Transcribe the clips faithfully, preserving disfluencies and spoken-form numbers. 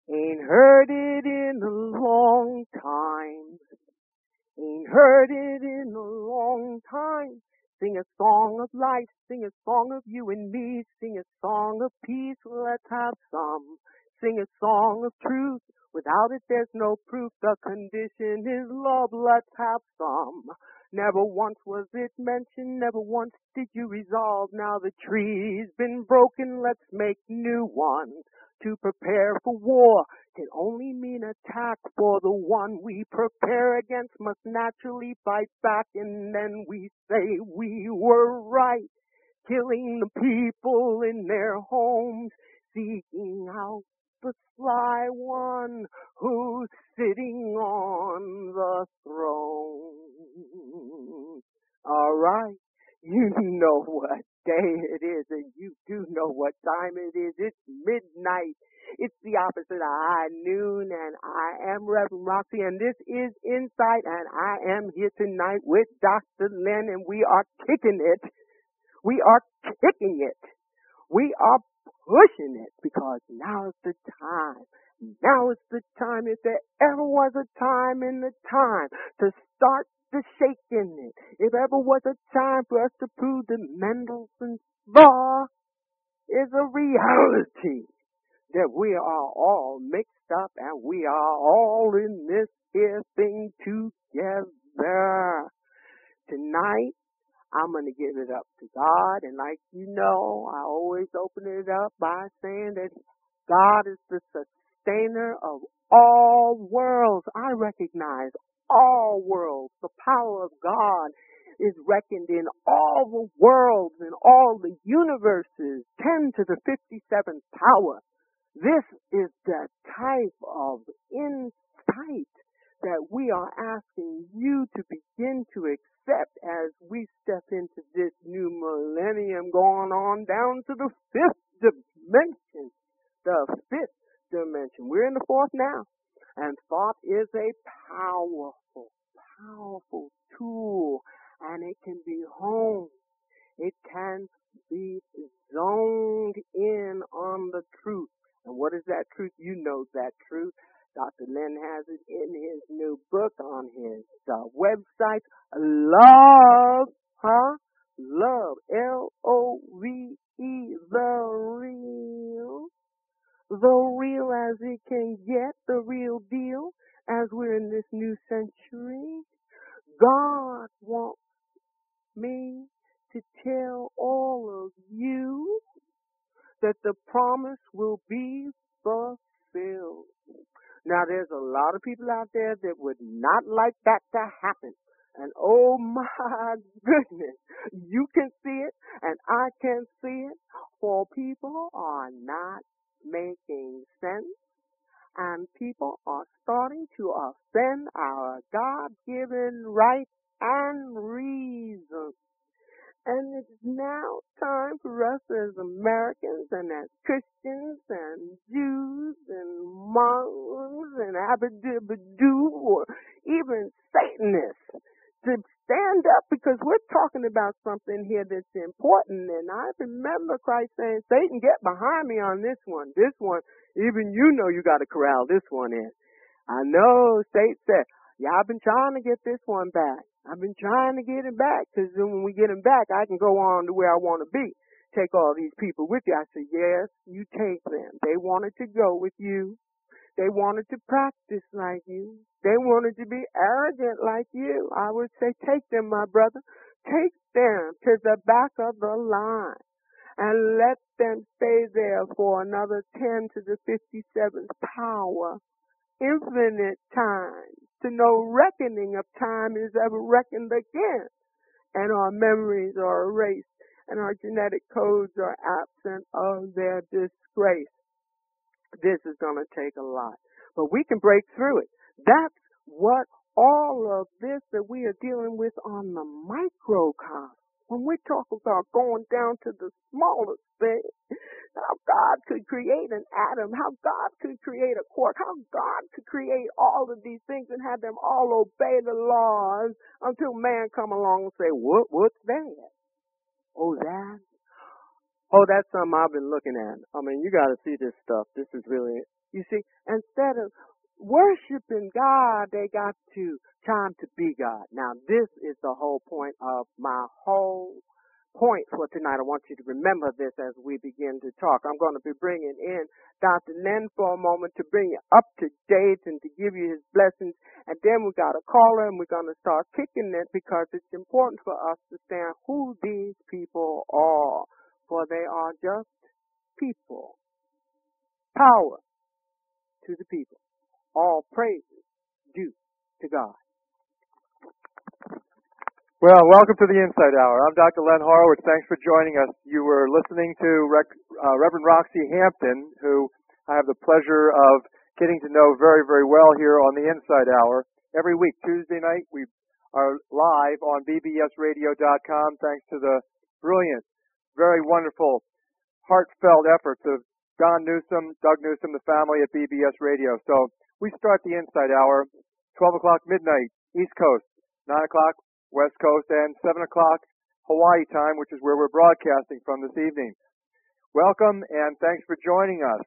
Ain't heard it in a long time. Ain't heard it in a long time. Sing a song of life, sing a song of you and me, sing a song of peace, let's have some. Sing a song of truth, without it there's no proof, the condition is love, let's have some. Never once was it mentioned, never once did you resolve, now the tree's been broken, let's make new ones. To prepare for war can only mean attack, for the one we prepare against must naturally fight back, and then we say we were right, killing the people in their homes, seeking out the sly one who's sitting on the throne. All right. You know what day it is, and you do know what time it is. It's midnight. It's the opposite of high noon, and I am Reverend Roxy, and this is Insight, and I am here tonight with Doctor Lynn, and we are kicking it. We are kicking it. We are pushing it, because now is the time. Now is the time, if there ever was a time in the time to start the shaking it. If ever was a time for us to prove that Mendelssohn's law is a reality, that we are all mixed up and we are all in this here thing together. Tonight, I'm going to give it up to God, and like you know, I always open it up by saying that God is the sustainer of all worlds. I recognize all worlds. The power of God is reckoned in all the worlds, in all the universes, ten to the fifty-seventh power. This is the type of insight that we are asking you to begin to accept as we step into this new millennium, going on down to the fifth dimension. The fifth dimension. We're in the fourth now. And thought is a powerful, powerful tool. And it can be honed. It can be zoned in on the truth. And what is that truth? You know that truth. Doctor Lynn has it in his new book on his uh, website. Love, huh? Love, L O V E, the real. The real as it can get, the real deal, as we're in this new century. God wants me to tell all of you that the promise will be fulfilled. Now, there's a lot of people out there that would not like that to happen. And oh my goodness, you can see it and I can see it, for people are not making sense, and people are starting to offend our God-given rights and reason. And it's now time for us as Americans and as Christians and Jews and Muslims and Abadibadoo, or even Satanists, to stand up, because we're talking about something here that's important. And I remember Christ saying, Satan, get behind me on this one. This one, even you know you got to corral this one in. I know Satan said, yeah, I've been trying to get this one back. I've been trying to get him back, because then when we get him back, I can go on to where I want to be. Take all these people with you. I said, yes, you take them. They wanted to go with you. They wanted to practice like you. They wanted to be arrogant like you. I would say, take them, my brother. Take them to the back of the line and let them stay there for another ten to the fifty-seventh power. Infinite time. To no reckoning of time is ever reckoned again. And our memories are erased, and our genetic codes are absent of their disgrace. This is going to take a lot. But we can break through it. That's what all of this that we are dealing with on the microcosm. When we talk about going down to the smallest thing, how God could create an atom, how God could create a quark, how God could create all of these things and have them all obey the laws until man come along and say, what, what's that? Oh, that? Oh, that's something I've been looking at. I mean, you got to see this stuff. This is really You see, instead of worshiping God, they got to trying to be God. Now, this is the whole point of my whole point for tonight. I want you to remember this as we begin to talk. I'm going to be bringing in Doctor Len for a moment to bring you up to date and to give you his blessings. And then we got a caller, and we're going to start kicking it because it's important for us to understand who these people are. For they are just people. Power to the people. All praises due to God. Well, welcome to the Insight Hour. I'm Doctor Len Horowitz. Thanks for joining us. You were listening to Rec- uh, Reverend Roxy Hampton, who I have the pleasure of getting to know very, very well here on the Insight Hour. Every week, Tuesday night, we are live on b b s radio dot com thanks to the brilliant, very wonderful, heartfelt efforts of Don Newsom, Doug Newsom, the family at B B S Radio. So we start the Insight Hour, twelve o'clock midnight, East Coast, nine o'clock West Coast, and seven o'clock Hawaii time, which is where we're broadcasting from this evening. Welcome, and thanks for joining us.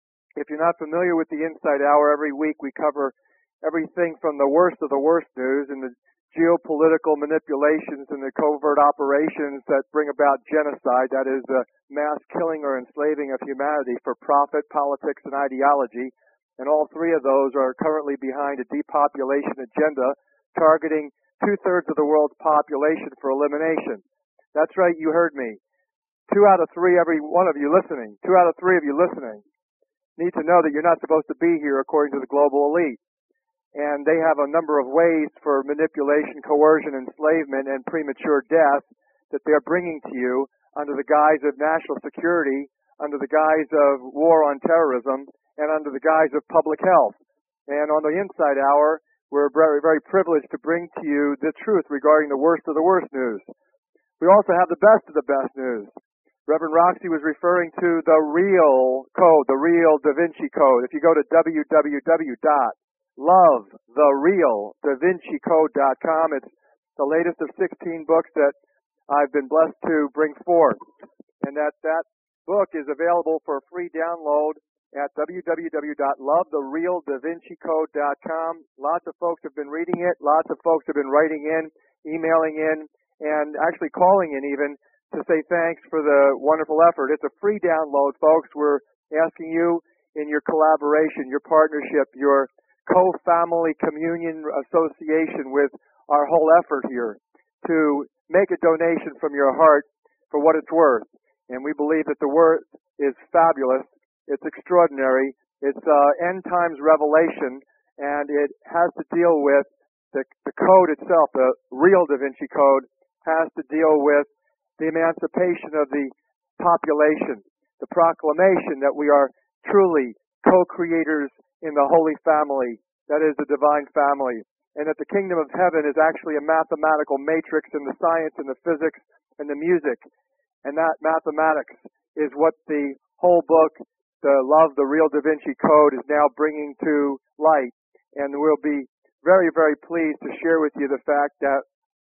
If you're not familiar with the Insight Hour, every week we cover everything from the worst of the worst news and the geopolitical manipulations and the covert operations that bring about genocide, that is the mass killing or enslaving of humanity for profit, politics, and ideology. And all three of those are currently behind a depopulation agenda targeting two-thirds of the world's population for elimination. That's right, you heard me. Two out of three, every one of you listening, two out of three of you listening need to know that you're not supposed to be here according to the global elite. And they have a number of ways for manipulation, coercion, enslavement, and premature death that they're bringing to you under the guise of national security, under the guise of war on terrorism, and under the guise of public health. And on the Insight Hour, we're very, very privileged to bring to you the truth regarding the worst of the worst news. We also have the best of the best news. Reverend Roxy was referring to the real code, the real Da Vinci Code. If you go to w w w dot love the real da vinci code dot com, it's the latest of sixteen books that I've been blessed to bring forth. And that, that book is available for free download at w w w dot love the real da vinci code dot com. Lots of folks have been reading it. Lots of folks have been writing in, emailing in, and actually calling in even to say thanks for the wonderful effort. It's a free download, folks. We're asking you in your collaboration, your partnership, your co-family communion association with our whole effort here to make a donation from your heart for what it's worth. And we believe that the worth is fabulous. It's extraordinary. It's uh, end times revelation, and it has to deal with the, the code itself. The real Da Vinci Code has to deal with the emancipation of the population, the proclamation that we are truly co-creators in the Holy Family, that is the divine family, and that the kingdom of heaven is actually a mathematical matrix in the science and the physics and the music, and that mathematics is what the whole book, the Love, the Real Da Vinci Code, is now bringing to light. And we'll be very, very pleased to share with you the fact that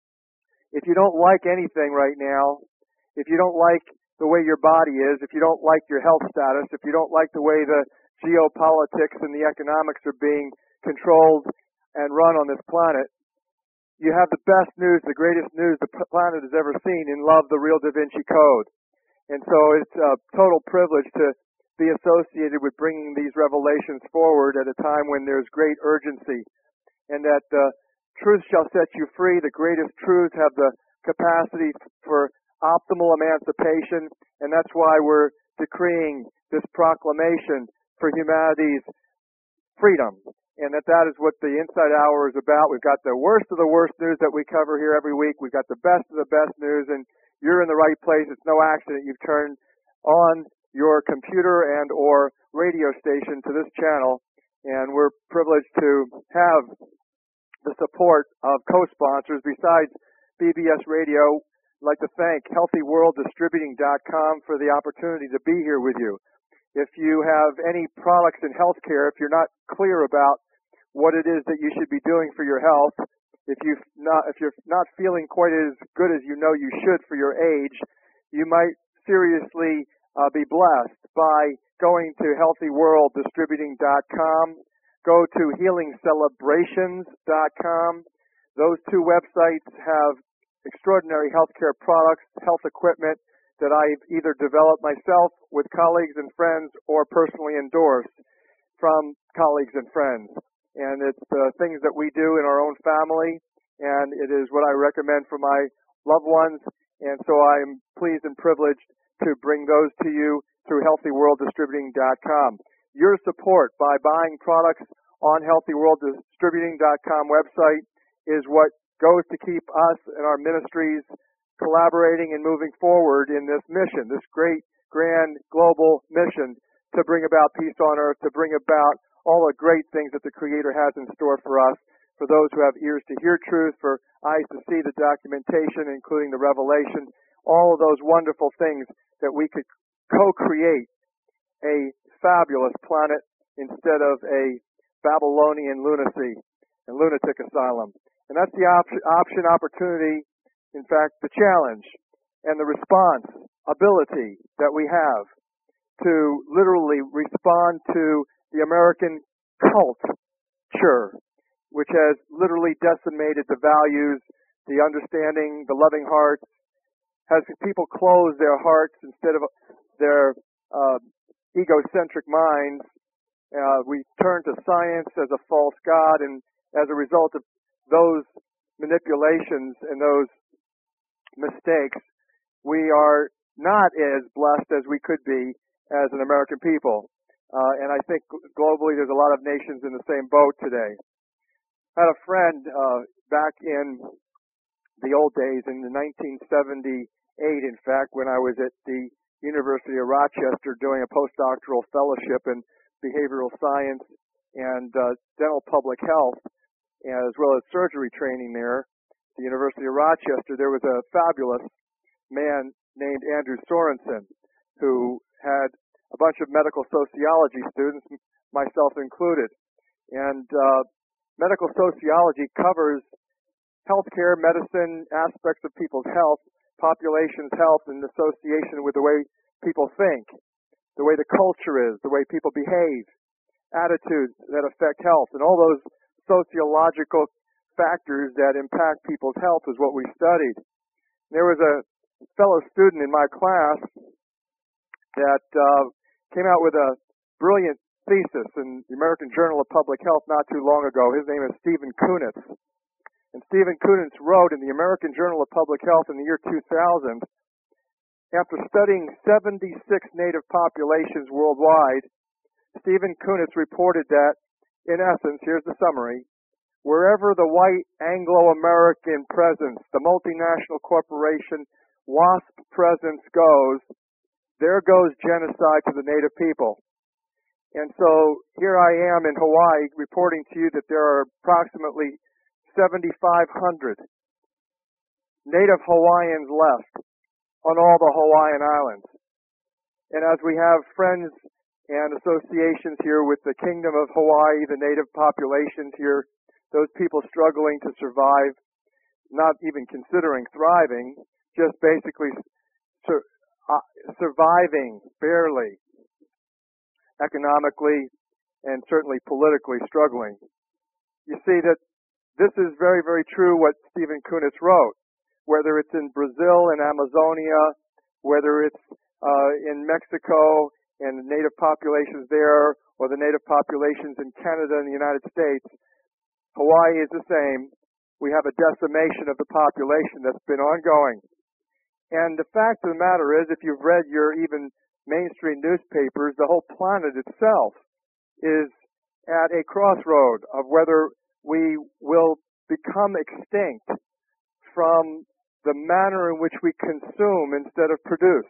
if you don't like anything right now, if you don't like the way your body is, if you don't like your health status, if you don't like the way the geopolitics and the economics are being controlled and run on this planet, you have the best news, the greatest news the planet has ever seen in Love, the Real Da Vinci Code. And so it's a total privilege to be associated with bringing these revelations forward at a time when there's great urgency, and that the truth shall set you free. The greatest truths have the capacity for optimal emancipation, and that's why we're decreeing this proclamation for humanity's freedom, and that that is what the Insight Hour is about. We've got the worst of the worst news that we cover here every week. We've got the best of the best news, and you're in the right place. It's no accident you've turned on your computer and or radio station to this channel, and we're privileged to have the support of co-sponsors besides B B S Radio. I'd like to thank healthy world distributing dot com for the opportunity to be here with you. If you have any products in healthcare, if you're not clear about what it is that you should be doing for your health, if you've not, if you're not feeling quite as good as you know you should for your age, you might seriously uh, be blessed by going to healthy world distributing dot com. Go to healing celebrations dot com. Those two websites have extraordinary healthcare products, health equipment that I've either developed myself with colleagues and friends or personally endorsed from colleagues and friends. And it's the things that we do in our own family, and it is what I recommend for my loved ones. And so I'm pleased and privileged to bring those to you through healthy world distributing dot com. Your support by buying products on healthy world distributing dot com website is what goes to keep us and our ministries collaborating and moving forward in this mission, this great, grand, global mission to bring about peace on earth, to bring about all the great things that the Creator has in store for us, for those who have ears to hear truth, for eyes to see the documentation, including the revelation, all of those wonderful things that we could co-create a fabulous planet instead of a Babylonian lunacy and lunatic asylum. And that's the option, option, opportunity, in fact, the challenge and the response ability that we have to literally respond to the American culture, which has literally decimated the values, the understanding, the loving hearts, has people close their hearts instead of their uh, egocentric minds. Uh, we turn to science as a false god, and as a result of those manipulations and those mistakes, we are not as blessed as we could be as an American people. Uh, and I think globally there's a lot of nations in the same boat today. I had a friend uh, back in the old days, in the nineteen seventy-eight, in fact, when I was at the University of Rochester doing a postdoctoral fellowship in behavioral science and uh, dental public health, as well as surgery training there at the University of Rochester. There was a fabulous man named Andrew Sorensen who had a bunch of medical sociology students, myself included. And uh, medical sociology covers healthcare, medicine, aspects of people's health, population's health, and association with the way people think, the way the culture is, the way people behave, attitudes that affect health, and all those sociological factors that impact people's health is what we studied. There was a fellow student in my class that uh, came out with a brilliant thesis in the American Journal of Public Health not too long ago. His name is Stephen Kunitz. And Stephen Kunitz wrote in the American Journal of Public Health in the year two thousand, after studying seventy-six native populations worldwide, Stephen Kunitz reported that, in essence, here's the summary, wherever the white Anglo-American presence, the multinational corporation WASP presence goes, there goes genocide to the native people. And so here I am in Hawaii reporting to you that there are approximately seventy-five hundred native Hawaiians left on all the Hawaiian Islands. And as we have friends and associations here with the Kingdom of Hawaii, the native populations here, those people struggling to survive, not even considering thriving, just basically sur- uh, surviving barely, economically and certainly politically struggling. You see that this is very, very true what Stephen Kunitz wrote, whether it's in Brazil and Amazonia, whether it's uh, in Mexico and the native populations there, or the native populations in Canada and the United States. Hawaii is the same. We have a decimation of the population that's been ongoing. And the fact of the matter is, if you've read your even mainstream newspapers, the whole planet itself is at a crossroad of whether we will become extinct from the manner in which we consume instead of produce.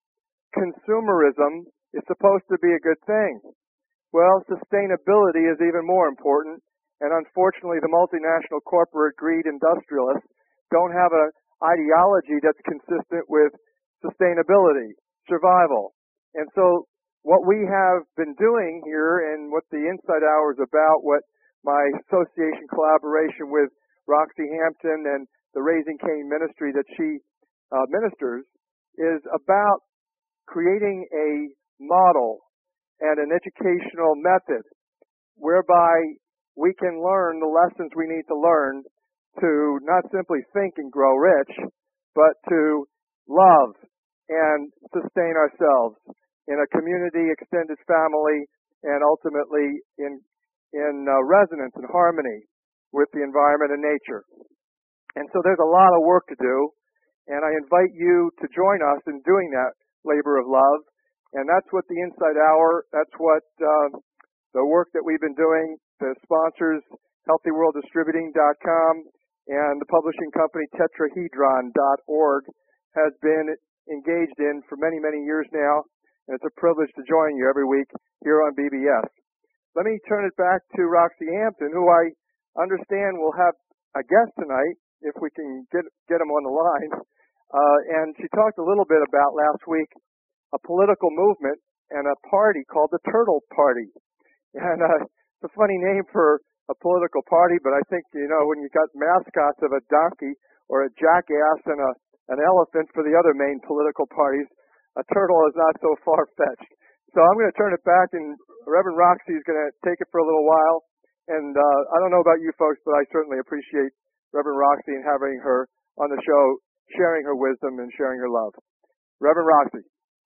Consumerism is supposed to be a good thing. Well, sustainability is even more important, and unfortunately the multinational corporate greed industrialists don't have an ideology that's consistent with sustainability, survival. And so what we have been doing here, and what the Insight Hour is about, what my association collaboration with Roxy Hampton and the Raising Cain ministry that she uh, ministers, is about creating a model and an educational method whereby we can learn the lessons we need to learn to not simply think and grow rich, but to love and sustain ourselves in a community, extended family, and ultimately in in uh, resonance and harmony with the environment and nature. And so there's a lot of work to do, and I invite you to join us in doing that labor of love. And that's what the Insight Hour, that's what uh, the work that we've been doing, the sponsors, healthy world distributing dot com and the publishing company tetrahedron dot org has been engaged in for many, many years now. And it's a privilege to join you every week here on B B S. Let me turn it back to Roxy Hampton, who I understand will have a guest tonight, if we can get get him on the line. Uh, and she talked a little bit about last week a political movement and a party called the Turtle Party. And uh, it's a funny name for a political party, but I think, you know, when you got mascots of a donkey or a jackass and a an elephant for the other main political parties, a turtle is not so far-fetched. So I'm going to turn it back, and Reverend Roxy is going to take it for a little while. And uh, I don't know about you folks, but I certainly appreciate Reverend Roxy and having her on the show, sharing her wisdom and sharing her love. Reverend Roxy.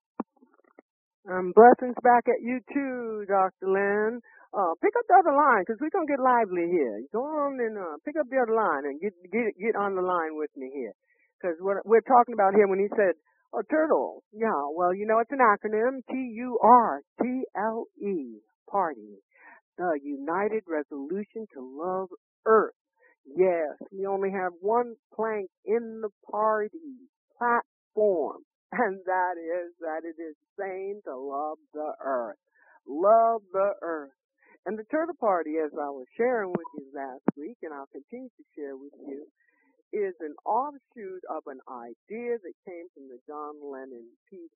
Um, blessings back at you too, Doctor Lynn. Uh, pick up the other line, because we're going to get lively here. Go on and uh, pick up the other line and get, get, get on the line with me here. Because what we're talking about here when he said, oh, turtle. Yeah, well, you know, it's an acronym, T U R T L E, party. The United Resolution to Love Earth. Yes, we only have one plank in the party platform, and that is that it is saying to love the earth. Love the earth. And the Turtle Party, as I was sharing with you last week, and I'll continue to share with you, is an offshoot of an idea that came from the John Lennon Peace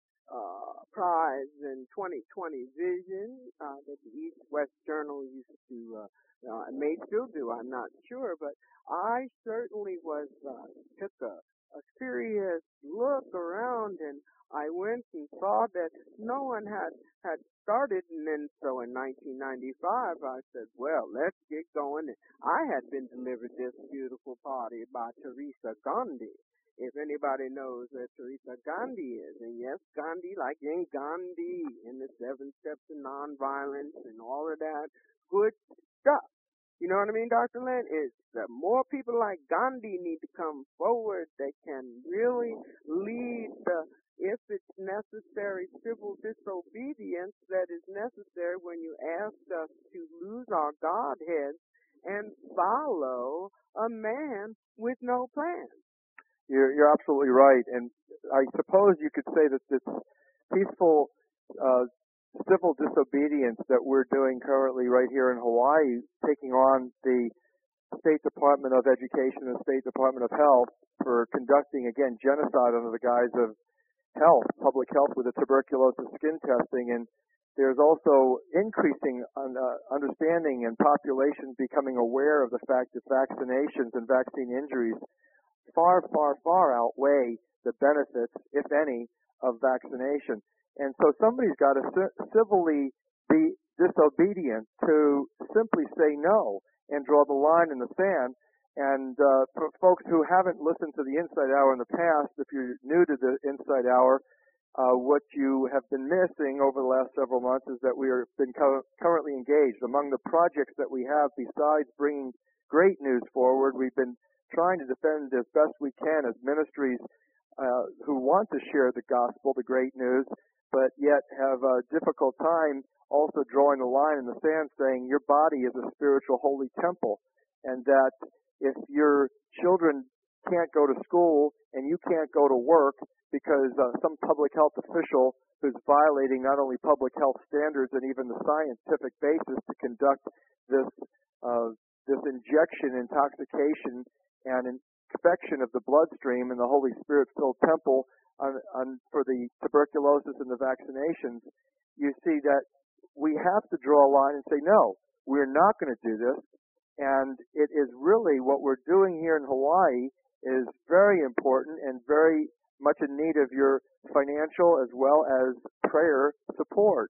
uh, Prize in twenty twenty vision uh, that the East West Journal used to, uh, uh, may still do, I'm not sure, but I certainly was, uh, took a, a serious look around, and I went and saw that no one had, had started, and then so in nineteen ninety-five I said, well, let's get going. I had been delivered this beautiful party by Teresa Gandhi. If anybody knows that Teresa Gandhi is, and yes, Gandhi, like in Gandhi, in the seven steps of nonviolence and all of that good stuff. You know what I mean, Doctor Lynn? It's that more people like Gandhi need to come forward that can really lead the, if it's necessary, civil disobedience that is necessary when you ask us to lose our Godhead and follow a man with no plan. You're, you're absolutely right. And I suppose you could say that this peaceful uh, civil disobedience that we're doing currently right here in Hawaii, taking on the State Department of Education and State Department of Health for conducting, again, genocide under the guise of health, public health with the tuberculosis skin testing. And there's also increasing un, uh, understanding and population becoming aware of the fact that vaccinations and vaccine injuries far, far, far outweigh the benefits, if any, of vaccination. And so somebody's got to civilly be disobedient to simply say no and draw the line in the sand. And uh, for folks who haven't listened to the Insight Hour in the past, if you're new to the Insight Hour, uh, what you have been missing over the last several months is that we have been co- currently engaged. Among the projects that we have, besides bringing great news forward, we've been trying to defend as best we can as ministries uh, who want to share the gospel, the great news, but yet have a difficult time also drawing the line in the sand saying your body is a spiritual holy temple, and that if your children can't go to school and you can't go to work because uh, some public health official who's violating not only public health standards and even the scientific basis to conduct this uh, this injection, intoxication, and infection of the bloodstream in the Holy Spirit-filled temple on, on, for the tuberculosis and the vaccinations, you see that we have to draw a line and say, no, we're not going to do this. And it is really what we're doing here in Hawaii is very important and very much in need of your financial as well as prayer support.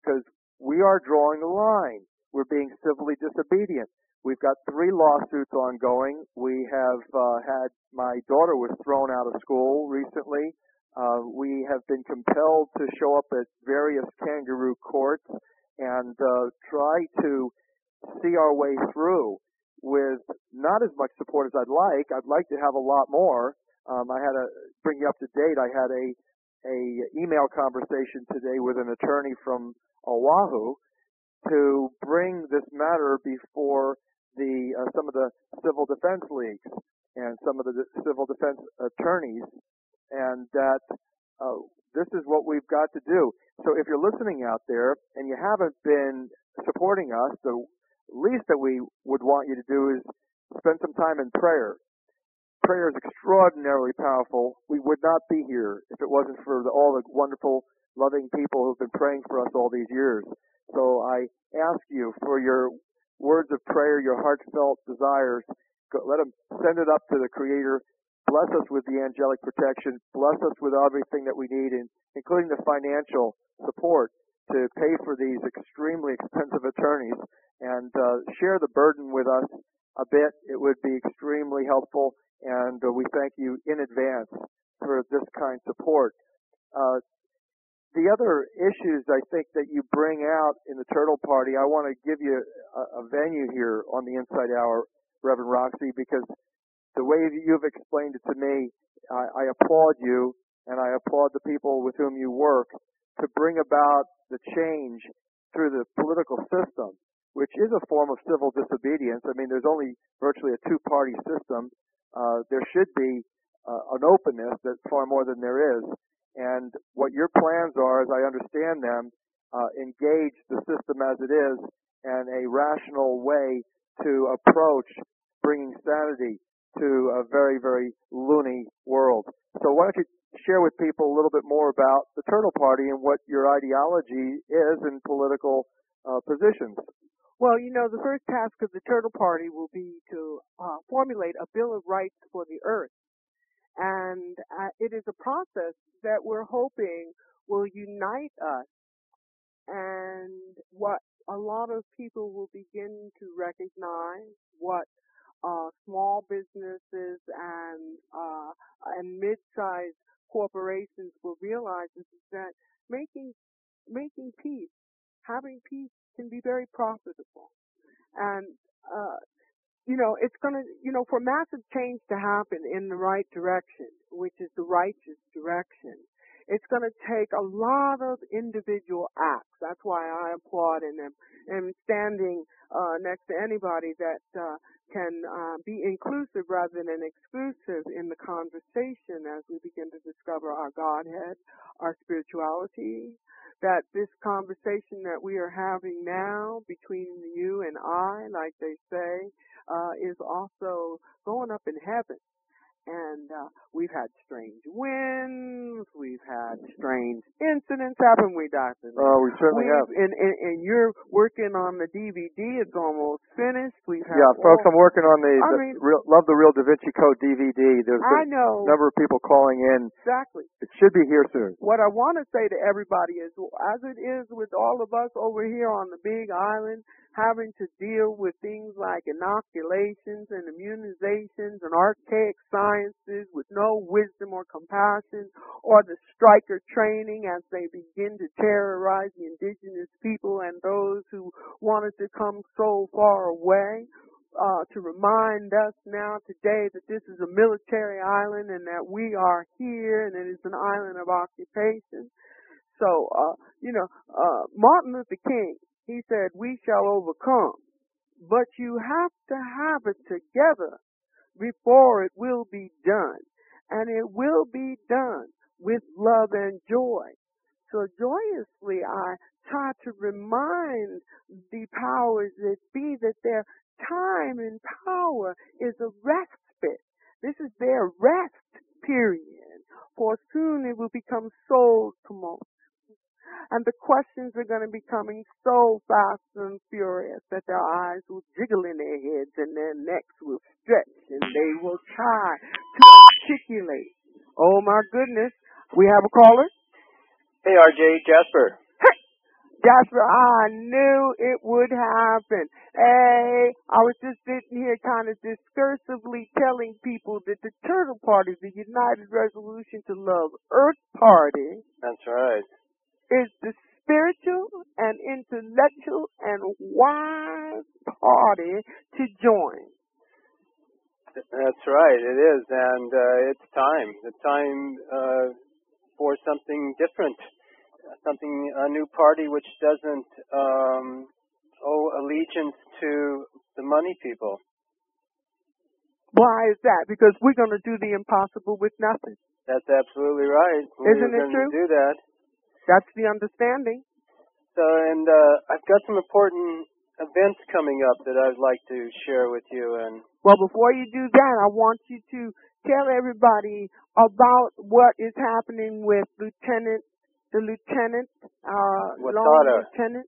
because we are drawing the line. We're being civilly disobedient. We've got three lawsuits ongoing. We have uh, had, my daughter was thrown out of school recently. Uh, we have been compelled to show up at various kangaroo courts and uh, try to see our way through with not as much support as I'd like. I'd like to have a lot more. Um, I had a, bring you up to date, I had a, a email conversation today with an attorney from Oahu to bring this matter before the uh, some of the civil defense leagues and some of the de- civil defense attorneys, and that uh, this is what we've got to do. So if you're listening out there and you haven't been supporting us, the least that we would want you to do is spend some time in prayer. Prayer is extraordinarily powerful. We would not be here if it wasn't for the, all the wonderful, loving people who've been praying for us all these years. So I ask you for your words of prayer, your heartfelt desires. Go, let them send it up to the Creator. Bless us with the angelic protection. Bless us with everything that we need, in, including the financial support to pay for these extremely expensive attorneys. And uh, share the burden with us a bit. It would be extremely helpful. And uh, we thank you in advance for this kind support. Uh, the other issues I think that you bring out in the Turtle Party, I want to give you a, a venue here on the Inside Hour, Reverend Roxy, because the way you've explained it to me, I, I applaud you, and I applaud the people with whom you work to bring about the change through the political system, which is a form of civil disobedience. I mean, there's only virtually a two-party system. Uh, there should be uh, an openness that's far more than there is. And what your plans are, as I understand them, uh, engage the system as it is and a rational way to approach bringing sanity to a very, very loony world. So why don't you share with people a little bit more about the Turtle Party and what your ideology is in political uh, positions? Well, you know, the first task of the Turtle Party will be to uh, formulate a Bill of Rights for the Earth. And uh, it is a process that we're hoping will unite us. And what a lot of people will begin to recognize, what uh, small businesses and uh, and mid-sized corporations will realize is that making making peace, having peace, can be very profitable. And, uh, you know, it's going to, you know, for massive change to happen in the right direction, which is the righteous direction, it's going to take a lot of individual acts. That's why I applaud and am, am standing uh, next to anybody that uh, can uh, be inclusive rather than exclusive in the conversation as we begin to discover our Godhead, our spirituality, that this conversation that we are having now between you and I, like they say, uh, is also going up in heaven. And uh, we've had strange winds, we've had strange incidents, haven't we, Doctor? Oh, we certainly we've, have. And, and, and you're working on the D V D. It's almost finished. We've had yeah, folks, I'm working on the, I the mean, real, Love the Real Da Vinci Code D V D. There's I been know. a number of people calling in. Exactly. It should be here soon. What I want to say to everybody is, as it is with all of us over here on the Big Island, having to deal with things like inoculations and immunizations and archaic sciences with no wisdom or compassion, or the striker training as they begin to terrorize the indigenous people and those who wanted to come so far away. Uh, to remind us now today that this is a military island and that we are here and it is an island of occupation. So, uh, you know, uh, Martin Luther King, he said, we shall overcome, but you have to have it together before it will be done. And it will be done with love and joy. So joyously I try to remind the powers that be that their time and power is a respite. This is their rest period. For soon it will become so tumultuous. And the questions are going to be coming so fast and furious that their eyes will jiggle in their heads and their necks will stretch and they will try to articulate. Oh my goodness. We have a caller? Hey, R J, Jasper. Hey, Jasper, I knew it would happen. Hey, I was just sitting here kind of discursively telling people that the Turtle Party, the United Resolution to Love Earth Party, That's right. is the spiritual and intellectual and wise party to join. That's right, it is, and uh, it's time. It's time uh, for something different, something, a new party which doesn't um, owe allegiance to the money people. Why is that? Because we're going to do the impossible with nothing. That's absolutely right. Isn't We're it going true? to do that. That's the understanding. So, and uh, I've got some important events coming up that I'd like to share with you. And well, before you do that, I want you to tell everybody about what is happening with Lieutenant, the Lieutenant, uh, Watada. Lieutenant.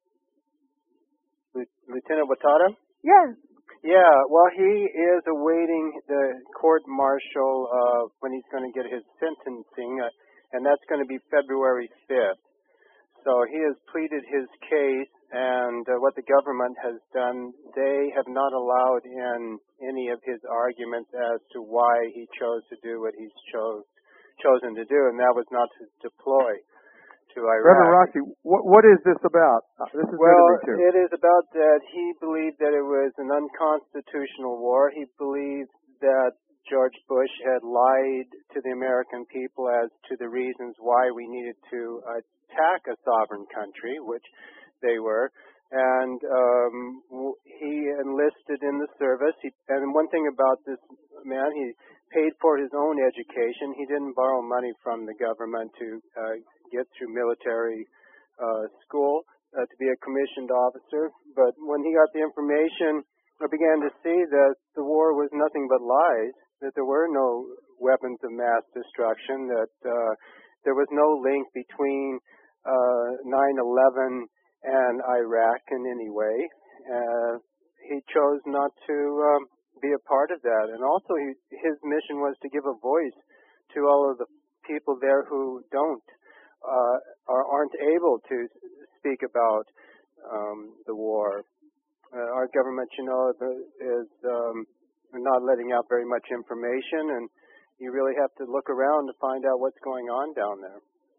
Lieutenant Watada? Yes. Yeah, well, he is awaiting the court-martial uh, when he's going to get his sentencing, uh, and that's going to be February fifth. So he has pleaded his case, and uh, what the government has done, they have not allowed in any of his arguments as to why he chose to do what he's chose, chosen to do, and that was not to deploy to Iraq. Reverend Roxy, what, what is this about? Uh, this is well, new to me too. It is about that he believed that it was an unconstitutional war. He believed that George Bush had lied to the American people as to the reasons why we needed to attack a sovereign country, which they were. And um, he enlisted in the service. He, and one thing about this man, he paid for his own education. He didn't borrow money from the government to uh, get through military uh, school uh, to be a commissioned officer. But when he got the information, I began to see that the war was nothing but lies, that there were no weapons of mass destruction, that uh, there was no link between uh, nine eleven and Iraq in any way. Uh, he chose not to um, be a part of that. And also he, his mission was to give a voice to all of the people there who don't uh, or aren't able to speak about um, the war. Uh, our government, you know, the, is um, not letting out very much information, and you really have to look around to find out what's going on down there.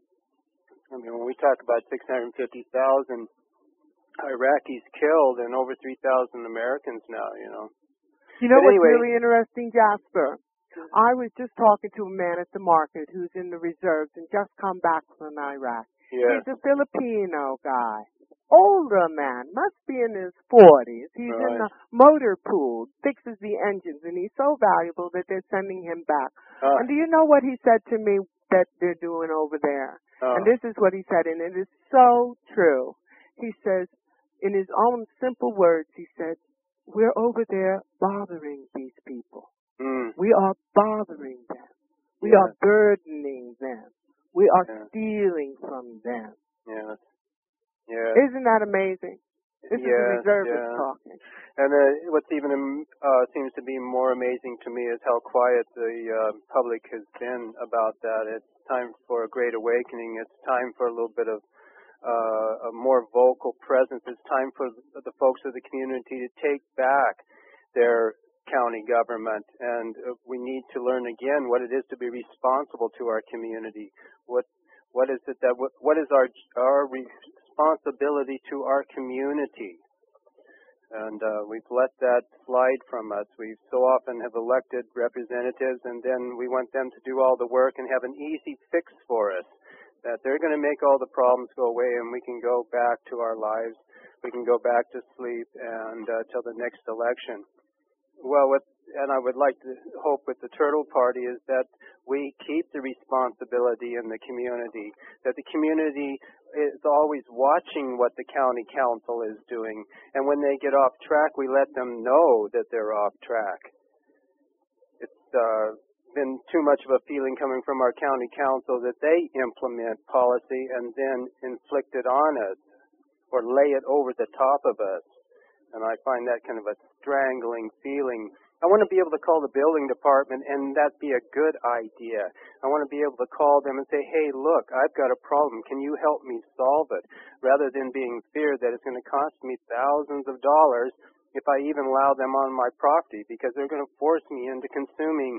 I mean, when we talk about six hundred fifty thousand Iraqis killed and over three thousand Americans now, you know. You know but what's anyway, really interesting, Jasper? I was just talking to a man at the market who's in the reserves and just come back from Iraq. yeah. He's a Filipino guy. Older man, must be in his forties. He's Right. in the motor pool, fixes the engines, and he's so valuable that they're sending him back. Uh, And do you know what he said to me that they're doing over there? uh, And this is what he said, and it is so true. He says, in his own simple words, he said, we're over there bothering these people. mm, We are bothering them. We Yeah. are burdening them. We are Yeah. stealing from them. yeah. Yeah. Isn't that amazing? This is the Yes, reservist yeah. talking. And uh, what's even um, uh, seems to be more amazing to me is how quiet the uh, public has been about that. It's time for a great awakening. It's time for a little bit of uh, a more vocal presence. It's time for the folks of the community to take back their county government, and uh, we need to learn again what it is to be responsible to our community. What what is it that what, what is our our responsibility to our community? And uh, we've let that slide from us. We so often have elected representatives, and then we want them to do all the work and have an easy fix for us, that they're going to make all the problems go away and we can go back to our lives. We can go back to sleep and uh, till the next election. Well, what, and I would like to hope with the Turtle Party is that we keep the responsibility in the community, that the community is always watching what the county council is doing, and when they get off track, we let them know that they're off track. It's uh, been too much of a feeling coming from our county council that they implement policy and then inflict it on us or lay it over the top of us. And I find that kind of a strangling feeling I want to be able to call the building department and that be a good idea. I want to be able to call them and say, hey, look, I've got a problem. Can you help me solve it? Rather than being feared that it's going to cost me thousands of dollars if I even allow them on my property, because they're going to force me into consuming,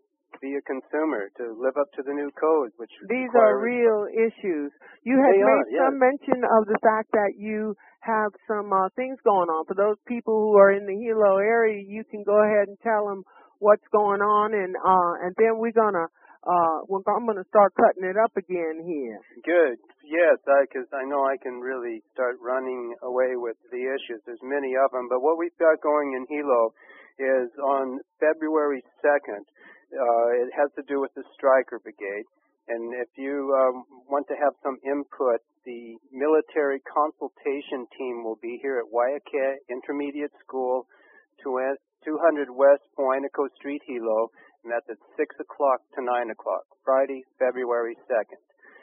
be a consumer, to live up to the new codes, which these are real issues. You had They made are, yes. some mention of the fact that you have some uh, things going on. For those people who are in the Hilo area, you can go ahead and tell them what's going on, and uh, and then we're gonna uh, we're, I'm gonna start cutting it up again here. Good. Yes, because I, I know I can really start running away with the issues. There's many of them, but what we've got going in Hilo is on February second. Uh, it has to do with the Stryker Brigade. And if you um, want to have some input, the military consultation team will be here at Waiakea Intermediate School, two hundred West Poinico Street, Hilo, and that's at six o'clock to nine o'clock, Friday, February second.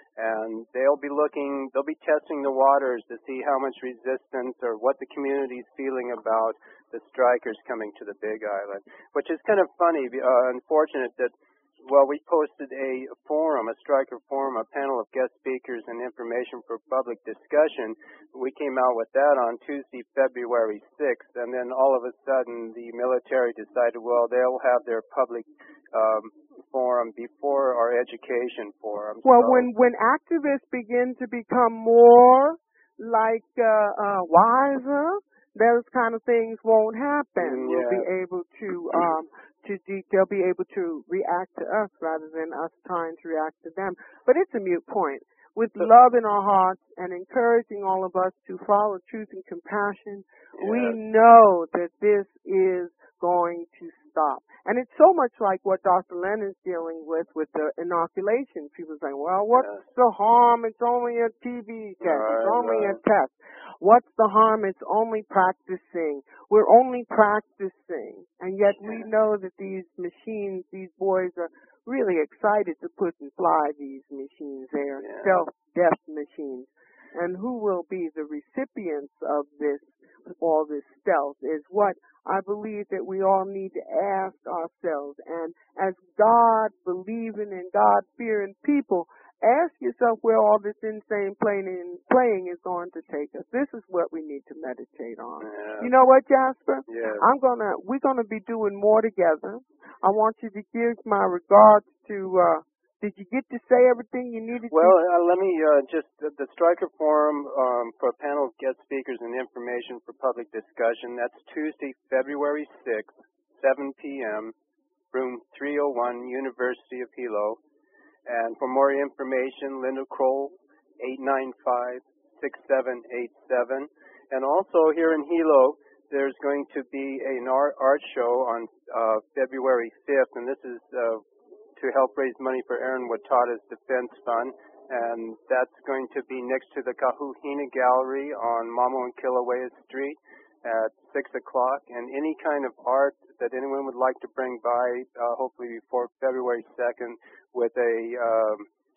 And they'll be looking, they'll be testing the waters to see how much resistance or what the community's feeling about the strikers coming to the Big Island, which is kind of funny, uh, unfortunate that, well, we posted a forum, a Stryker forum, a panel of guest speakers and information for public discussion. We came out with that on Tuesday, February sixth, and then all of a sudden the military decided, well, they'll have their public um, forum before our education forum. Well, so. when when activists begin to become more like uh, uh, wiser, those kind of things won't happen. Mm, yeah. We'll be able to um, to de- they'll be able to react to us rather than us trying to react to them. But it's a moot point. With love in our hearts and encouraging all of us to follow truth and compassion, Yeah. we know that this is going to stop. And it's so much like what Doctor Len is dealing with with the inoculation. People say, well, what's Yes. the harm? It's only a T V test. Right, it's only right. a test. What's the harm? It's only practicing. We're only practicing. And yet we know that these machines, these boys are really excited to put and fly these machines. They are Yeah. self-death machines. And who will be the recipients of this, all this stealth, is what I believe that we all need to ask ourselves. And as God-believing and God-fearing people, ask yourself where all this insane playing, playing is going to take us. This is what we need to meditate on. Yeah. You know what, Jasper? Yes. I'm gonna, we're gonna be doing more together. I want you to give my regards to, uh, did you get to say everything you needed Well, to? uh, let me uh, just, the, the Stryker Forum um, for a panel of guest speakers and information for public discussion, that's Tuesday, February sixth, seven p.m., room three oh one, University of Hilo. And for more information, Linda Kroll, eight nine five, six seven eight seven. And also here in Hilo, there's going to be an art, art show on uh, February fifth, and this is uh, to help raise money for Aaron Watada's Defense Fund. And that's going to be next to the Kahuhina Gallery on Mamo and Kilauea Street at six o'clock. And any kind of art that anyone would like to bring by, uh, hopefully before February second, with a um,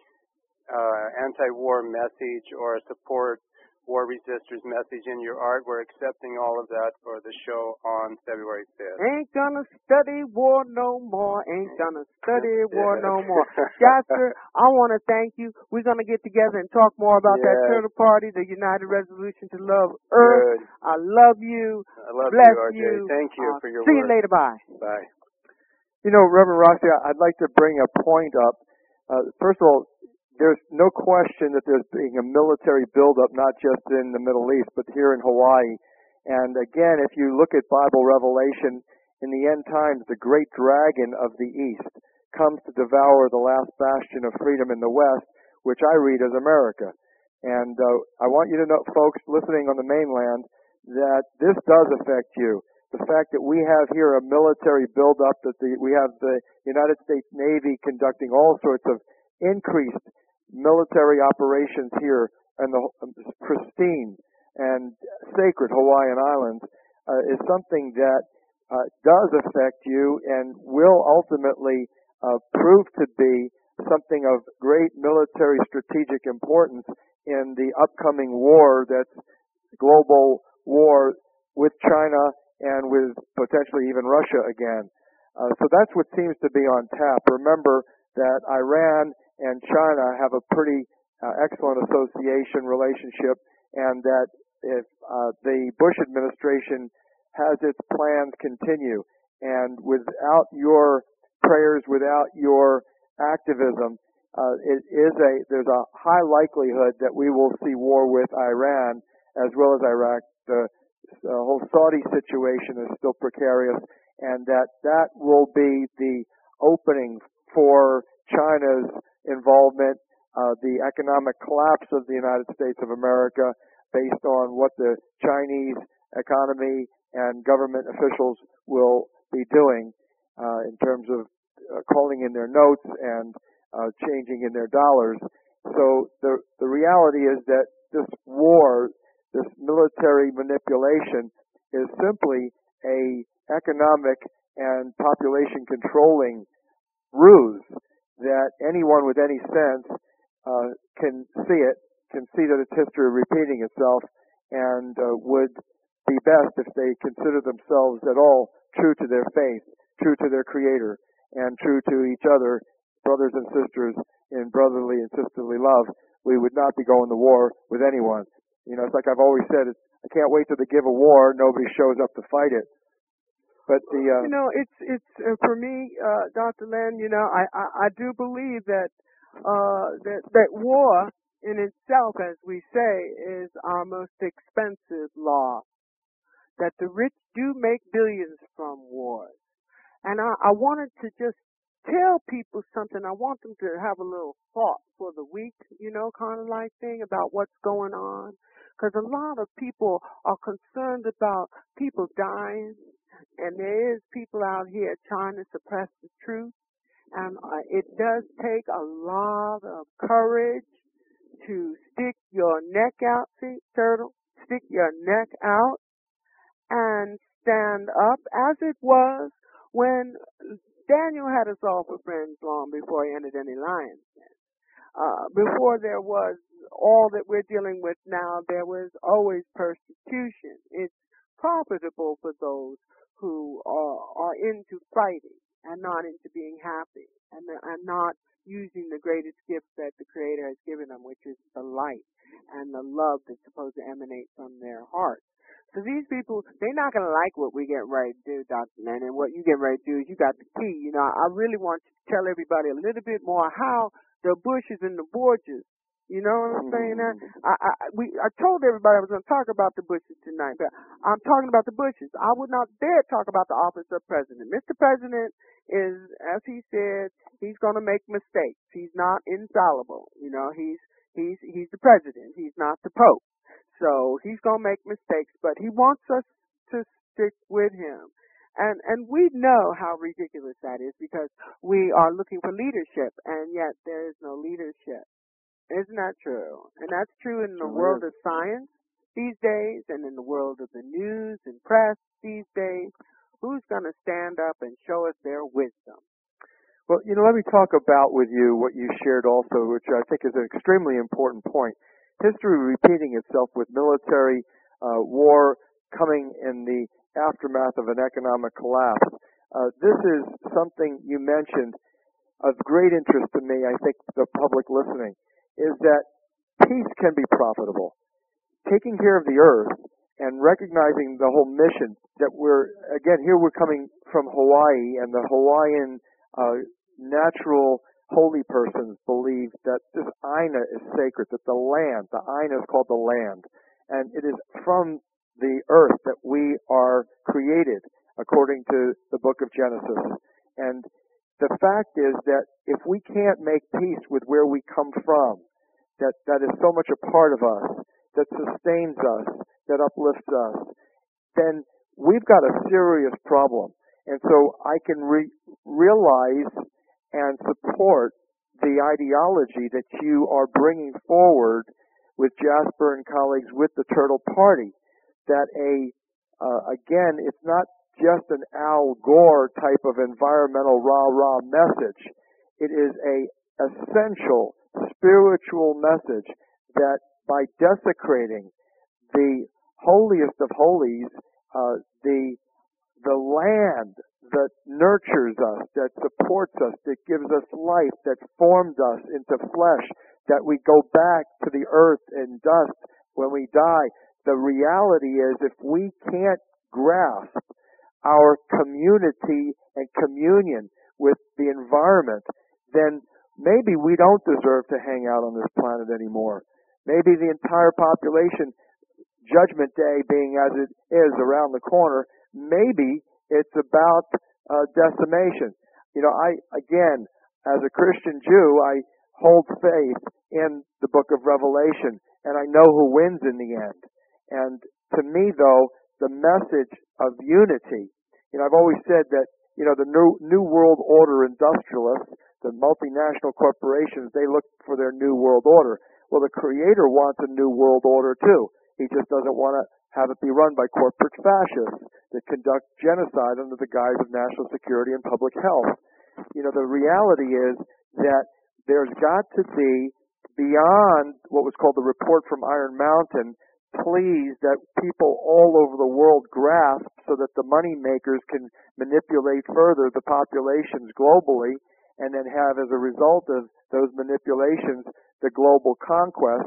uh, anti-war message or a support war resistors message in your art, we're accepting all of that for the show on February fifth. Ain't gonna study war no more. Ain't gonna study war no more. Jasper, I want to thank you. We're gonna get together and talk more about that Yes. turtle party, the United Resolution to Love Earth. Good. I love you. I love Bless you, R J. you. Thank you Uh, for your see work. you later. Bye. Bye. You know, Reverend Roxy, I'd like to bring a point up. Uh, first of all, there's no question that there's being a military buildup, not just in the Middle East, but here in Hawaii. And again, if you look at Bible revelation, in the end times, the great dragon of the East comes to devour the last bastion of freedom in the West, which I read as America. And uh, I want you to know, folks listening on the mainland, that this does affect you. The fact that we have here a military buildup, that the, we have the United States Navy conducting all sorts of increased military operations here in the pristine and sacred Hawaiian Islands uh, is something that uh, does affect you and will ultimately uh, prove to be something of great military strategic importance in the upcoming war, that's global war with China and with potentially even Russia again. Uh, so that's what seems to be on tap. Remember that Iran and China have a pretty uh, excellent association relationship, and that if uh, the Bush administration has its plans continue, and without your prayers, without your activism, uh, it is a there's a high likelihood that we will see war with Iran as well as Iraq. The The whole Saudi situation is still precarious, and that that will be the opening for China's involvement, uh, the economic collapse of the United States of America, based on what the Chinese economy and government officials will be doing uh, in terms of uh, calling in their notes and uh, changing in their dollars. So the the reality is that this war, this military manipulation, is simply a economic and population controlling ruse that anyone with any sense uh, can see it, can see that it's history repeating itself, and uh, would be best if they consider themselves at all true to their faith, true to their Creator, and true to each other, brothers and sisters in brotherly and sisterly love. We would not be going to war with anyone. You know, it's like I've always said, it's, I can't wait till they give a war, nobody shows up to fight it. But the uh, you know, it's it's uh, for me, uh, Doctor Len. You know, I, I I do believe that uh, that that war in itself, as we say, is our most expensive law. That the rich do make billions from wars, and I, I wanted to just tell people something. I want them to have a little thought for the week, you know, kind of like thing about what's going on. Because a lot of people are concerned about people dying, and there is people out here trying to suppress the truth. And uh, it does take a lot of courage to stick your neck out, see, turtle, stick your neck out and stand up, as it was when Daniel had us all for friends long before he entered any lion's den. Uh, before there was all that we're dealing with now, there was always persecution. It's profitable for those who are, are into fighting and not into being happy, and, and not using the greatest gift that the Creator has given them, which is the light and the love that's supposed to emanate from their hearts. So these people, they're not going to like what we get ready to do, Doctor Len, and what you get ready to do is you got the key. You know, I really want you to tell everybody a little bit more how the bushes and the borges, you know what I'm saying? That I, I, we, I told everybody I was going to talk about the bushes tonight, but I'm talking about the bushes. I would not dare talk about the office of president. Mister President is, as he said, he's going to make mistakes. He's not infallible. You know, he's he's he's the president. He's not the Pope. So he's going to make mistakes, but he wants us to stick with him. And and we know how ridiculous that is, because we are looking for leadership, and yet there is no leadership. Isn't that true? And that's true in the world of science these days, and in the world of the news and press these days. Who's going to stand up and show us their wisdom? Well, you know, let me talk about with you what you shared also, which I think is an extremely important point. History repeating itself with military uh, war coming in the aftermath of an economic collapse. Uh, this is something you mentioned of great interest to me, I think the public listening, is that peace can be profitable. Taking care of the earth and recognizing the whole mission that we're, again, here we're coming from Hawaii, and the Hawaiian uh, natural holy persons believe that this Aina is sacred, that the land, the Aina is called the land, and it is from the earth that we are created, according to the book of Genesis. And the fact is that if we can't make peace with where we come from, that, that is so much a part of us, that sustains us, that uplifts us, then we've got a serious problem. And so I can re- realize and support the ideology that you are bringing forward with Jasper and colleagues with the Turtle Party. That a, uh, again, it's not just an Al Gore type of environmental rah-rah message. It is a essential spiritual message that by desecrating the holiest of holies, uh, the the land that nurtures us, that supports us, that gives us life, that formed us into flesh, that we go back to the earth and dust when we die. The reality is, if we can't grasp our community and communion with the environment, then maybe we don't deserve to hang out on this planet anymore. Maybe the entire population, Judgment Day being as it is around the corner, maybe it's about uh, decimation. You know, I, again, as a Christian Jew, I hold faith in the book of Revelation, and I know who wins in the end. And to me, though, the message of unity, you know, I've always said that, you know, the new, new world order industrialists, the multinational corporations, they look for their new world order. Well, the Creator wants a new world order, too. He just doesn't want to have it be run by corporate fascists that conduct genocide under the guise of national security and public health. You know, the reality is that there's got to be, beyond what was called the report from Iron Mountain, pleas that people all over the world grasp so that the money makers can manipulate further the populations globally, and then have, as a result of those manipulations, the global conquest.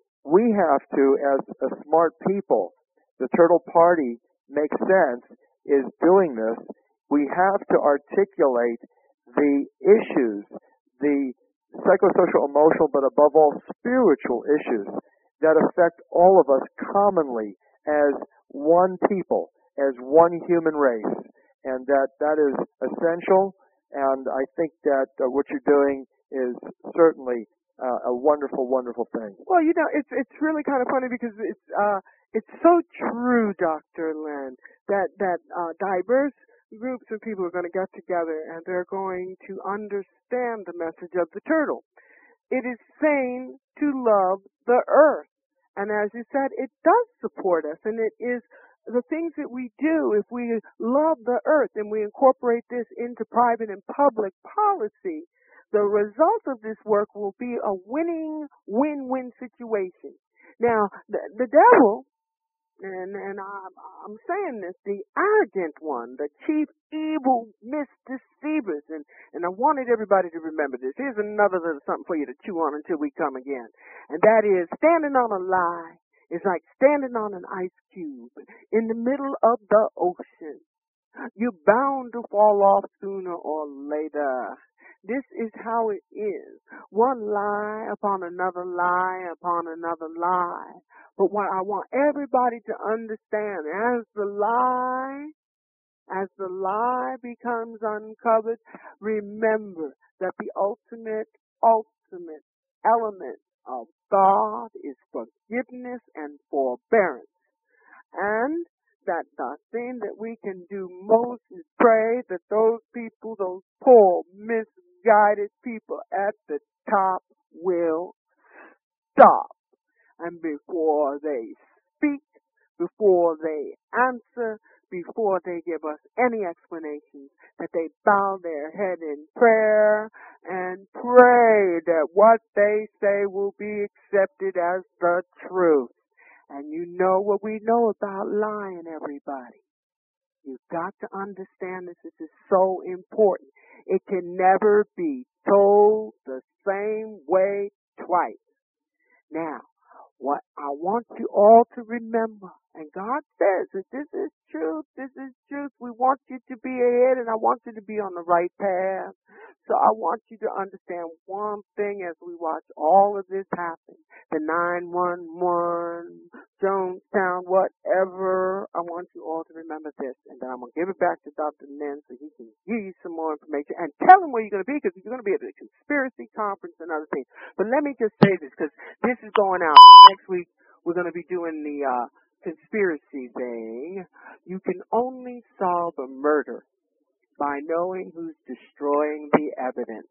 We have to, as a smart people, the Turtle Party makes sense, is doing this. We have to articulate the issues, the psychosocial, emotional, but above all spiritual issues that affect all of us commonly as one people, as one human race. And that that is essential, and I think that uh, what you're doing is certainly uh, a wonderful, wonderful thing. Well, you know, it's it's really kind of funny because it's uh it's so true, Doctor Len, that that uh, diverse groups of people are going to get together and they're going to understand the message of the turtle. It is sane to love the earth, and as you said, it does support us, and it is the things that we do. If we love the earth and we incorporate this into private and public policy, the result of this work will be a winning, win-win situation. Now, the, the devil, and, and I'm, I'm saying this, the arrogant one, the chief evil misdeceivers, and, and I wanted everybody to remember this. Here's another little something for you to chew on until we come again. And that is, standing on a lie is like standing on an ice cube in the middle of the ocean. You're bound to fall off sooner or later. This is how it is. One lie upon another lie upon another lie. But what I want everybody to understand, as the lie, as the lie becomes uncovered, remember that the ultimate, ultimate element of God is forgiveness and forbearance. And that the thing that we can do most is pray that those people, those poor, misguided people at the top will stop. And before they speak, before they answer, before they give us any explanations, that they bow their head in prayer and pray that what they say will be accepted as the truth. And you know what we know about lying, everybody. You've got to understand this. This is so important. It can never be told the same way twice. Now, what I want you all to remember, and God says that this is truth, this is truth. We want you to be ahead, and I want you to be on the right path. So I want you to understand one thing as we watch all of this happen. The nine one one, Jonestown, whatever. I want you all to remember this. And then I'm going to give it back to Doctor Len so he can give you some more information. And tell him where you're going to be, because you're going to be at the conspiracy conference and other things. But let me just say this, because this is going out. Next week, we're going to be doing the uh, conspiracy thing. You can only solve a murder by knowing who's destroying the evidence.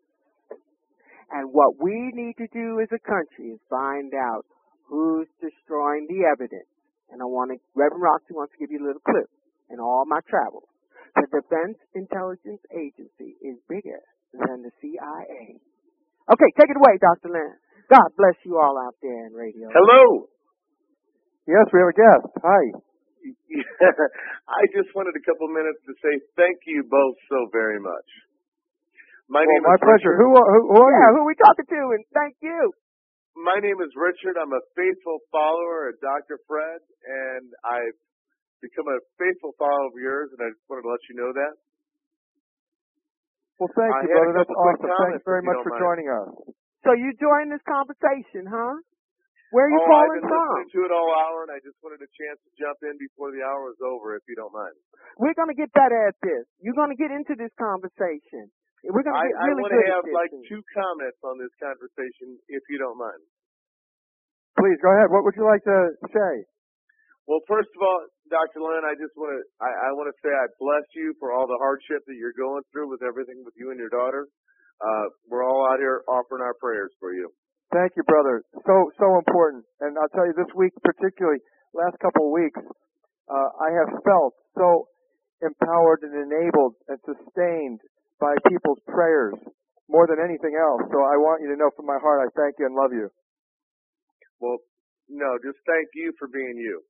And what we need to do as a country is find out who's destroying the evidence. And I want to, Reverend Roxy wants to give you a little clip in all my travels. The Defense Intelligence Agency is bigger than the C I A. Okay, take it away, Doctor Len. God bless you all out there in radio. Hello. Yes, we have a guest. Hi. Yeah, I just wanted a couple minutes to say thank you both so very much. My well, name my is pleasure. Richard. Who, are- who, who are Yeah, you? who we talking to? And thank you. My name is Richard. I'm a faithful follower of Doctor Fred, and I've become a faithful follower of yours, and I just wanted to let you know that. Well, thank I you, had a brother. That's couple quick awesome. Thanks comments, very if you much don't for mind. joining us. So you joined this conversation, huh? Where are you Oh, I've calling been from? listening to it all hour, and I just wanted a chance to jump in before the hour was over, if you don't mind. We're going to get better at this. You're going to get into this conversation. We're going to I, get I really want good to at have this. like two comments on this conversation, if you don't mind. Please, go ahead. What would you like to say? Well, first of all, Doctor Lynn, I just want to I, I want to say I bless you for all the hardship that you're going through with everything with you and your daughter. Uh, we're all out here offering our prayers for you. Thank you, brother. So, so important. And I'll tell you, this week particularly, last couple of weeks, uh, I have felt so empowered and enabled and sustained by people's prayers more than anything else. So I want you to know from my heart, I thank you and love you. Well, no, just thank you for being you.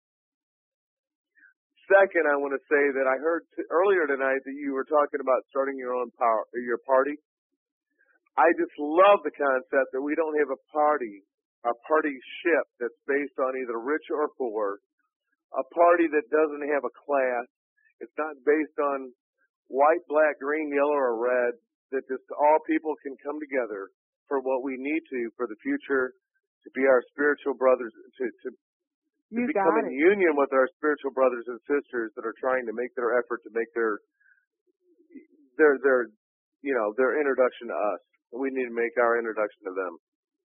Second, I want to say that I heard t- earlier tonight that you were talking about starting your own power, your party. I just love the concept that we don't have a party, a party ship that's based on either rich or poor, a party that doesn't have a class. It's not based on white, black, green, yellow, or red, that just all people can come together for what we need to for the future, to be our spiritual brothers, to, to, to You become got in it. union with our spiritual brothers and sisters that are trying to make their effort to make their, their, their, you know, their introduction to us. We need to make our introduction to them.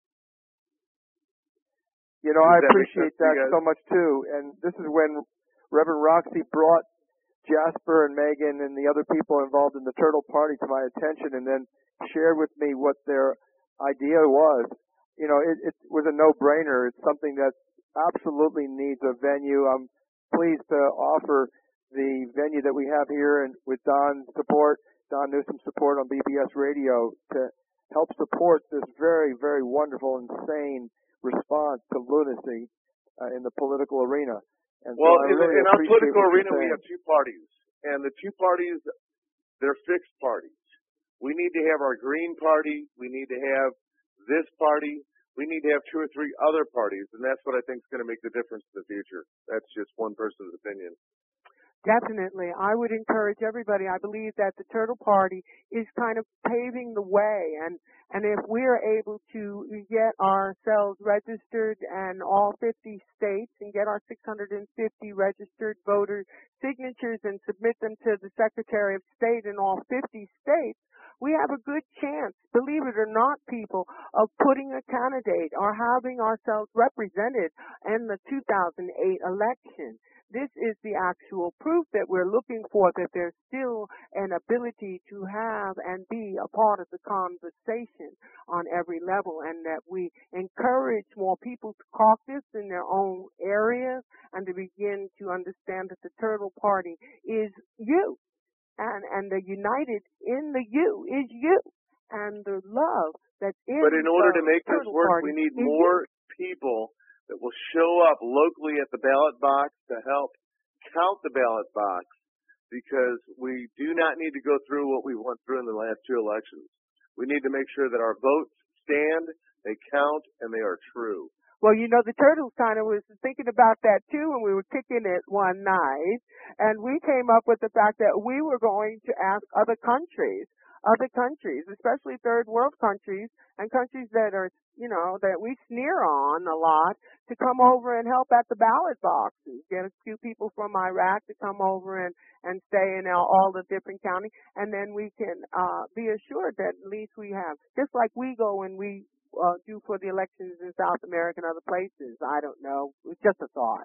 You know, I Does that make appreciate sense to you that guys? so much too. And this is when Reverend Roxy brought Jasper and Megan and the other people involved in the Turtle Party to my attention, and then shared with me what their idea was. You know, it, it was a no-brainer. It's something that absolutely needs a venue. I'm pleased to offer the venue that we have here, and with Don's support, Don Newsom's support on B B S Radio, to help support this very, very wonderful, insane response to lunacy uh, in the political arena. And Well, so I in, really the, in our appreciate political what you're arena, we saying. have two parties, and the two parties, they're fixed parties. We need to have our Green Party. We need to have this party. We need to have two or three other parties, and that's what I think is going to make the difference in the future. That's just one person's opinion. Definitely. I would encourage everybody. I believe that the Turtle Party is kind of paving the way, and and if we're able to get ourselves registered in all fifty states and get our six hundred fifty registered voter signatures and submit them to the Secretary of State in all fifty states, we have a good chance, believe it or not, people, of putting a candidate or having ourselves represented in the two thousand eight election. This is the actual proof that we're looking for, that there's still an ability to have and be a part of the conversation on every level, and that we encourage more people to caucus in their own areas and to begin to understand that the Turtle Party is you. And, and the united in the you is you. And the love that's in But in order the to make this Turtle work, Party we need is more people that will show up locally at the ballot box to help count the ballot box, because we do not need to go through what we went through in the last two elections. We need to make sure that our votes stand, they count, and they are true. Well, you know, the Turtles kind of was thinking about that too when we were kicking it one night, and we came up with the fact that we were going to ask other countries, other countries, especially third world countries and countries that are, you know, that we sneer on a lot, to come over and help at the ballot boxes. Get a few people from Iraq to come over and, and stay in all, all the different counties, and then we can uh, be assured that at least we have, just like we go and we Uh, do for the elections in South America and other places. I don't know. It's just a thought.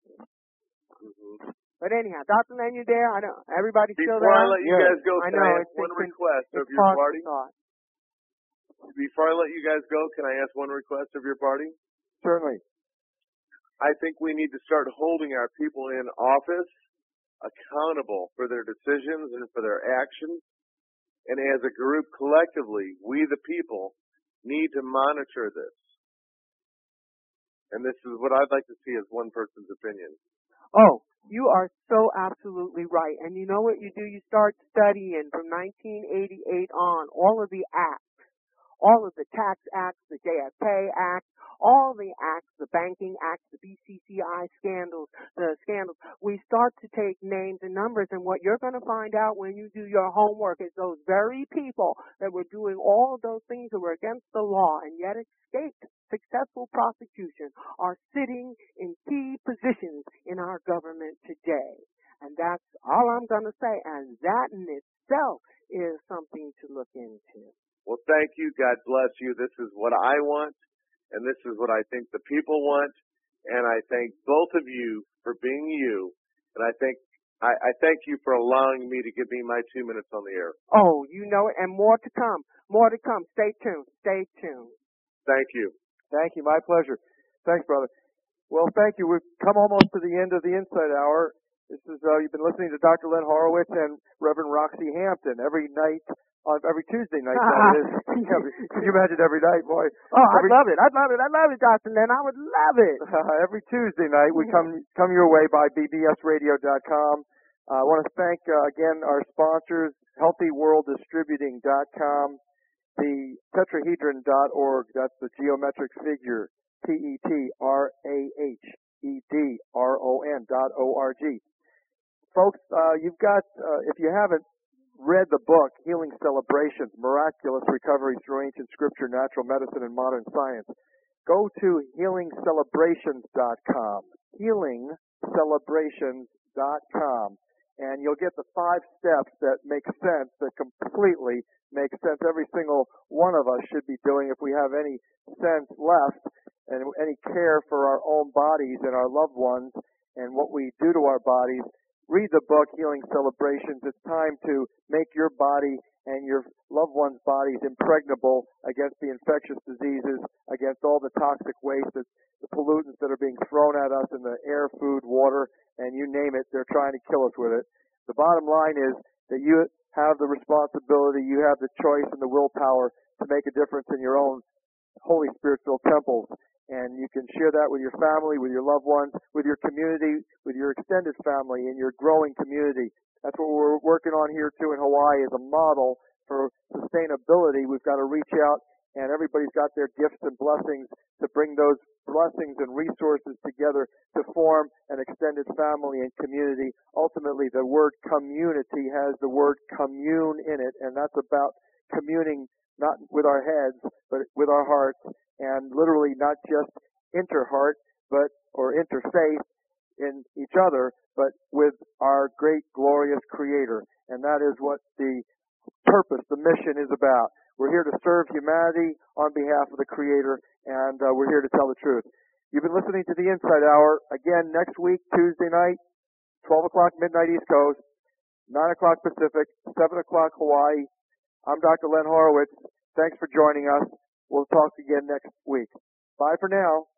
Mm-hmm. But anyhow, Doctor Len, you there? I know everybody's still Before there. I let you Yes. guys go, I can know, I ask it's- one it's been- request of It's your part of party? the thought. Before I let you guys go, can I ask one request of your party? Certainly. I think we need to start holding our people in office accountable for their decisions and for their actions. And as a group, collectively, we the people need to monitor this. And this is what I'd like to see as one person's opinion. Oh, You are so absolutely right. And you know what you do? You start studying from nineteen eighty-eight on all of the acts. All of the tax acts, the J F K Act, all the acts, the banking acts, the B C C I scandals, the scandals. We start to take names and numbers, and what you're going to find out when you do your homework is those very people that were doing all of those things that were against the law and yet escaped successful prosecution are sitting in key positions in our government today. And that's all I'm going to say, and that in itself is something to look into. Well, thank you. God bless you. This is what I want, and this is what I think the people want. And I thank both of you for being you. And I think I, I thank you for allowing me to give me my two minutes on the air. Oh, you know it, and more to come. More to come. Stay tuned. Stay tuned. Thank you. Thank you. My pleasure. Thanks, brother. Well, thank you. We've come almost to the end of the Insight Hour. This is uh, you've been listening to Doctor Len Horowitz and Reverend Roxy Hampton every night. On every Tuesday night, that is. Yeah, can you imagine every night, boy? Oh, every, I'd love it. I'd love it. I'd love it, Doctor Len. I would love it. Uh, every Tuesday night, we come come your way by b b s radio dot com. Uh, I want to thank, uh, again, our sponsors, healthy world distributing dot com, the tetrahedron dot org, that's the geometric figure, T E T R A H E D R O N dot O R G. Folks, uh, you've got, uh, if you haven't, read the book, Healing Celebrations, Miraculous Recovery Through Ancient Scripture, Natural Medicine, and Modern Science, go to healing celebrations dot com, healing celebrations dot com, and you'll get the five steps that make sense, that completely make sense. Every single one of us should be doing if we have any sense left and any care for our own bodies and our loved ones and what we do to our bodies. Read the book, Healing Celebrations. It's time to make your body and your loved ones' bodies impregnable against the infectious diseases, against all the toxic waste, the, the pollutants that are being thrown at us in the air, food, water, and you name it, they're trying to kill us with it. The bottom line is that you have the responsibility, you have the choice and the willpower to make a difference in your own holy spiritual temples. And you can share that with your family, with your loved ones, with your community, with your extended family, and your growing community. That's what we're working on here, too, in Hawaii, as a model for sustainability. We've got to reach out, and everybody's got their gifts and blessings to bring those blessings and resources together to form an extended family and community. Ultimately, the word community has the word commune in it, and that's about communing not with our heads, but with our hearts, and literally not just inter-heart, but, or interfaith in each other, but with our great, glorious Creator. And that is what the purpose, the mission is about. We're here to serve humanity on behalf of the Creator, and uh, we're here to tell the truth. You've been listening to the Insight Hour. Again, next week, Tuesday night, twelve o'clock midnight East Coast, nine o'clock Pacific, seven o'clock Hawaii. I'm Doctor Len Horowitz. Thanks for joining us. We'll talk again next week. Bye for now.